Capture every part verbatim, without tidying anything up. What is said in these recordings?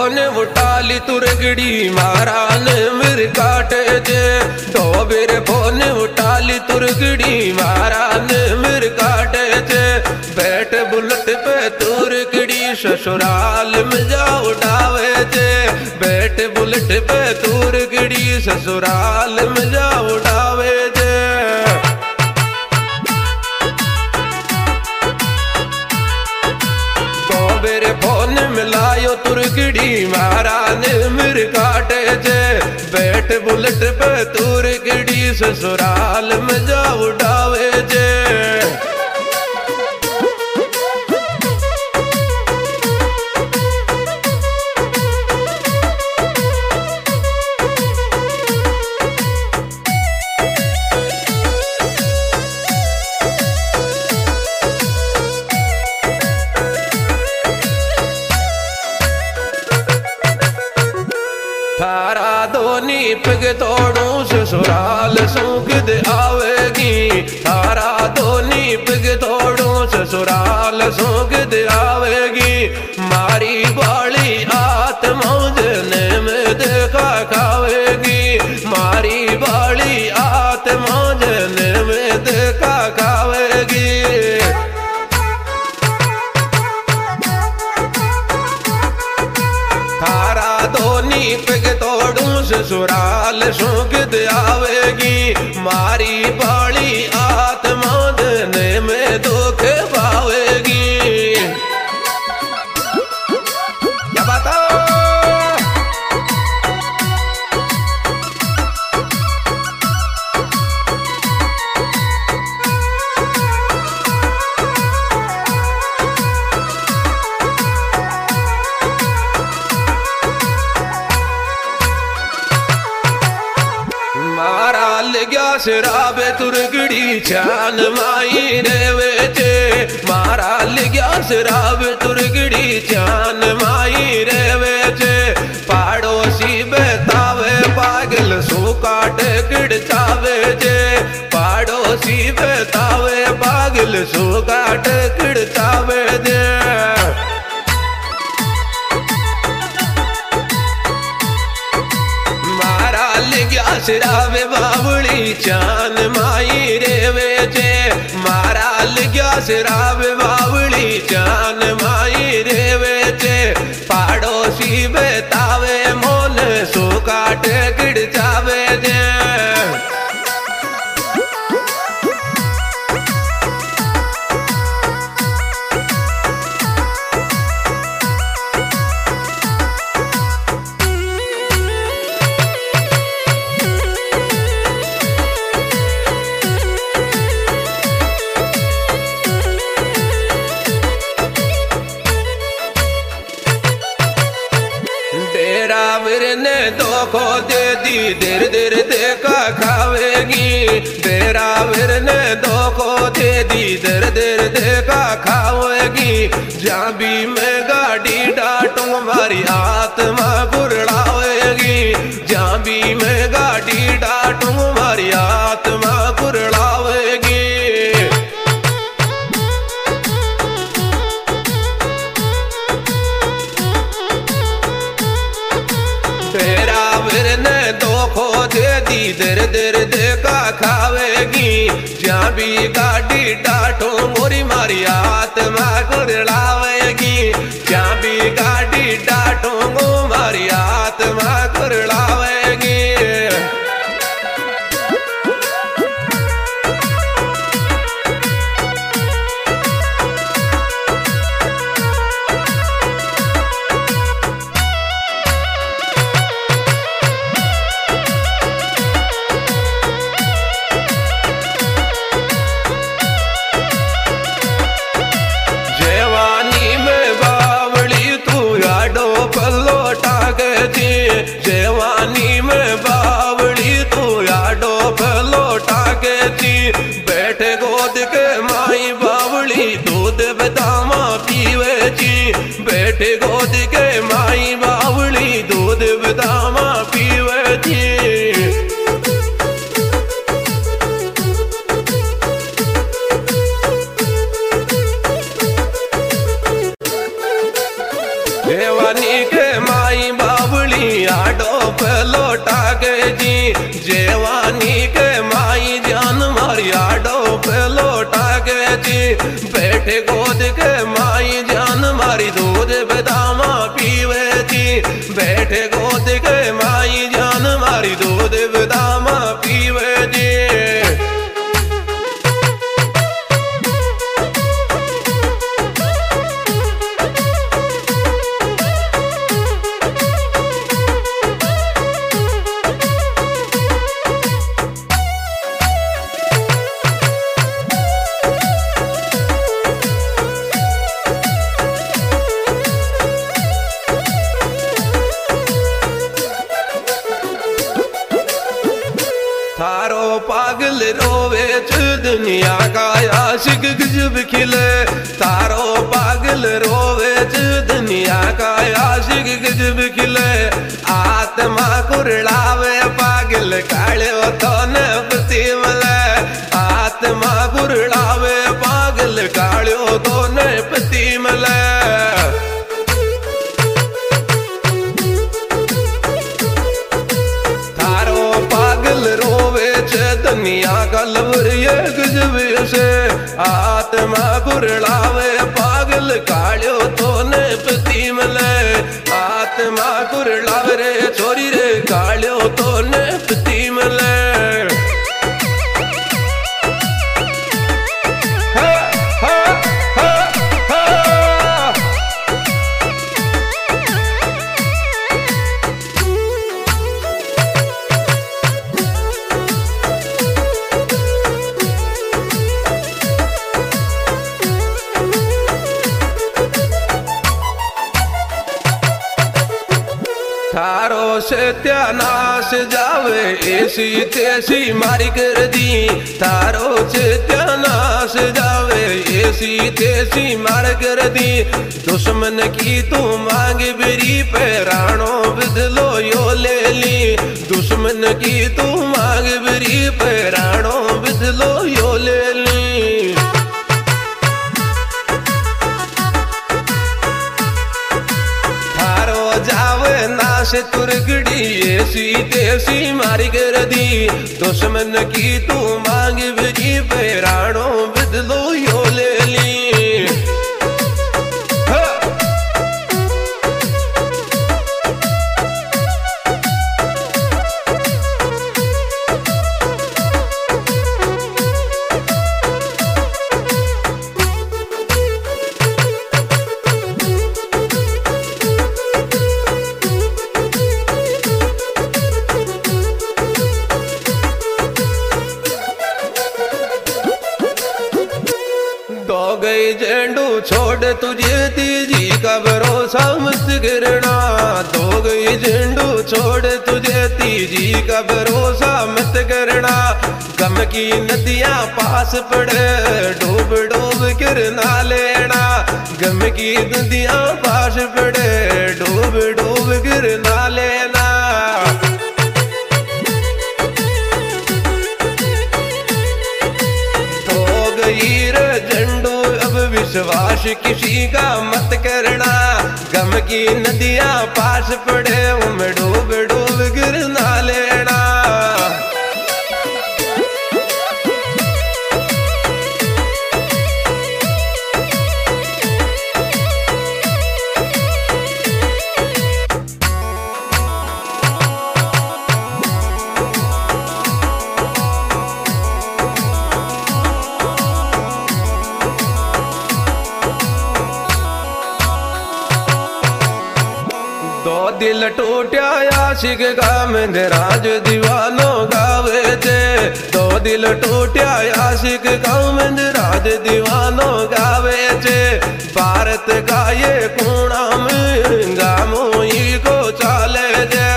Phone उठाली तुरगड़ी मारान मिर काटे जे डोबेर फोन उठाली तुरगड़ी मारान मिर काटे जे बैठ बुलेट पे तुरगड़ी ससुराल में जा उठावे जे बैठ बुलेट पे तुरगड़ी ससुराल में जा उठावे जे मेरे फोन मिलायो तुरगड़ी मारान मिर काटे जे बैठ बुलेट पे तुरगड़ी ससुराल में जा उठावे जे थारा दोनी पिग तोड़ू ससुराल सूखद आवेगी थारा दोनी पिग तोड़ू ससुराल सूखद आवेगी मारी बाली आत्मा जने में देखा खावेगी मारी बाली आत्मा जने में देखा खावेगी थारा दोनी पिग तोड़ू ससुराल सूखद आवेगी मारी बाली आत्मा देने में दुख पावेगी क्या बताओ मारा लग्या शराब तुरगड़ी चान माई रेवे जे मारा लग्या शराब तुरगड़ी चान माई रेवे जे पाड़ोसी बतावे पागल सो काट किड़चावे जे पाड़ोसी बतावे पागल सो काट किड़चावे जे शराब बावड़ी चान माई रेवे जे मारा लग्या शराब बावड़ी चान माई रेवे जे पाड़ोसी बतावे मोन सो काट किड़चावे जे ने धोखो दे दी देर देर देखा खावेगी बेरावर ने धोखो दे दी देर देर देखा खावेगी जहाँ भी मैं गाड़ी डांटूं मारी आत्मा कुरड़ावेगी जहाँ भी मैं गाड़ी डांटूं मारी आत्मा कुरड़ावेगी ने धोखो दे दी देर देर देखा खावेगी जहाँ भी गाड़ी डांटो मोरी मारी आत्मा कुरड़ावेगी जहाँ भी गाड़ी डांटो गो मारी आत्मा कुरड़ावेगी जवानी में बा बदामा पीवे जे। थारो पागल रोवे च दुनिया का आशिक गजब खिले। थारो पागल रोवे च दुनिया का आशिक गजब खिले। आत्मा कुरलावे पागल काले तो न पति मले। आत्मा कुरलावे पागल काले तो न पति मले। दुनिया का लवर ये गजब से आत्मा कुरलावे पागल कालियो तो ने पति मले। आत्मा कुरलावे रे छोरी रे कालियो तो ने पति मले। थारो सत्यानाश जावे ऐसी तेसी मारी कर दी। थारो सत्यानाश जावे ऐसी तेसी मार कर दी। दुश्मन की तू मांग बिरी पे राणो बदलो यो ले ली। दुश्मन की तू मांग बिरी पे राणो बदलो यो ले ली। से तुरगड़ी ऐसी तेसी मारी कर दी। दुश्मन की तू मांग बिरी पे राणो बदलो यो ले ली। गई झंडू छोड़ तुझे तीजी का भरोसा मत करना। दो गई झंडू छोड़ तुझे तीजी का भरोसा मत करना। गम की नदियां पास पड़े डूब डूब कर ना लेना। गम की नदियां पास पड़े डूब डूब कर ना लेना। तो गई रे झंडू विश्वास किसी का मत करना। गम की नदियां पास पड़े उनमें डूब डूब गिर ना लेना। दो दिल टूटा आशिक का मंदराज दीवानो गावे थे। दो दिल टूटा आशिक का मंदराज दीवानो गावे थे। भारत का ये कोना में गामोई को चाले दे।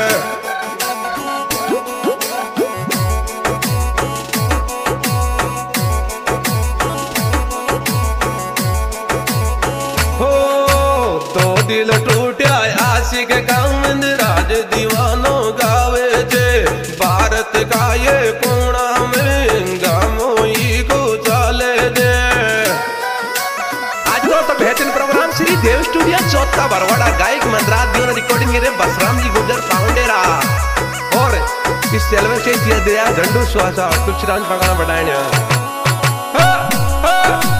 हो दो दिल टूटा आशिक का मंदराज दीवानो गावे थे। भारत का ये कोना में गामोई को चाले दे। आज तो बेहतरीन प्रोग्राम श्री देव स्टूडियो चौथा बरवाड़ा गायक मंदराज दियो रिकॉर्डिंग मेरे बसराम जी गुजर पाउंडेरा। और इस चैनल से दिया दिया झंडू स्वासा तुलसीराम पगाना बढ़ाने।